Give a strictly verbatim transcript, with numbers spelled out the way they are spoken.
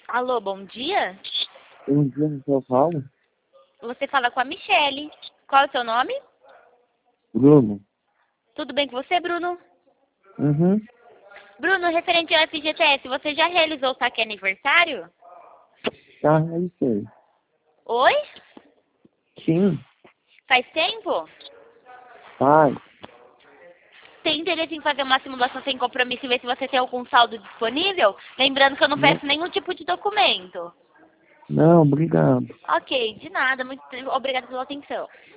Alô, bom dia? Um dia no seu falo, Você fala com a Michele. Qual é o seu nome? Bruno. Tudo bem com você, Bruno? Uhum. Bruno, referente ao F G T S, você já realizou o saque aniversário? Já realizei. Oi? Sim, Faz tempo? pai. Tem interesse em fazer uma simulação sem compromisso e ver se você tem algum saldo disponível? Lembrando que eu não Não, peço nenhum tipo de documento. não, obrigado. Ok, de nada. Muito obrigada pela atenção.